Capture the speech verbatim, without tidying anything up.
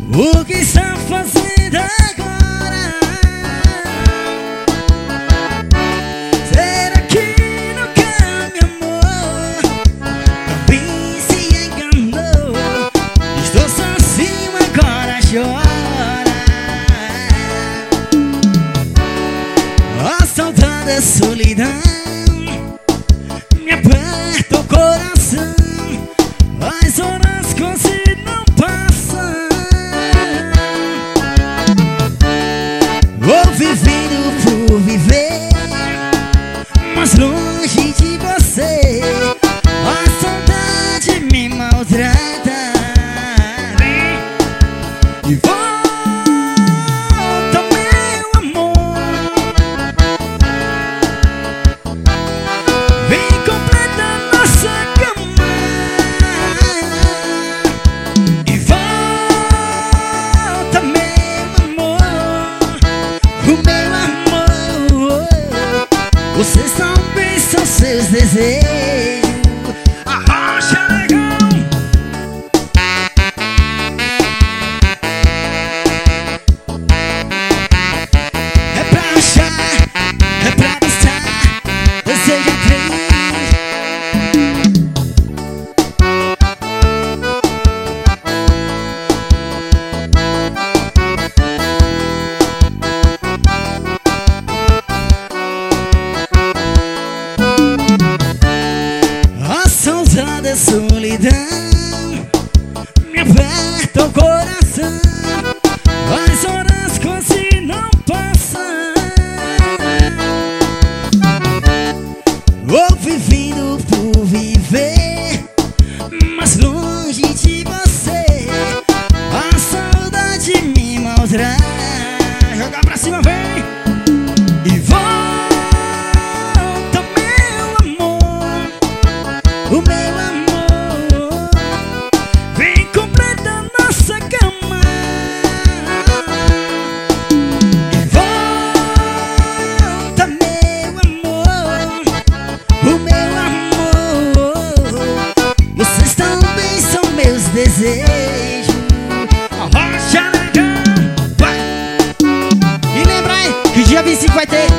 O que está fazendo agora? Será que nunca me amou? Talvez se enganou. Estou sozinho agora, chora. A saudade, a solidão me aperta o coração. As horas quase não passam. Vou vivendo por viver, mas longe de você. A saudade me maltrata. E volta, meu amor. Vem completar nossa cama. E volta, meu amor. O meu amor. Vocês também são seus desejos. Arrocha, negão. É pra achar, é pra dançar. Desejo três. A saudade, a solidão me aperta o coração. As horas quase não passam. Vou vivendo por viver, mas longe de você. A saudade me maltrata. Joga pra cima, vem. E volta, meu amor. O meu amor. Vem completar nossa cama. E volta, meu amor. O meu amor. Vocês também são meus desejos. Arrocha, negão. Vai. E lembra aí que dia vinte e cinco vai ter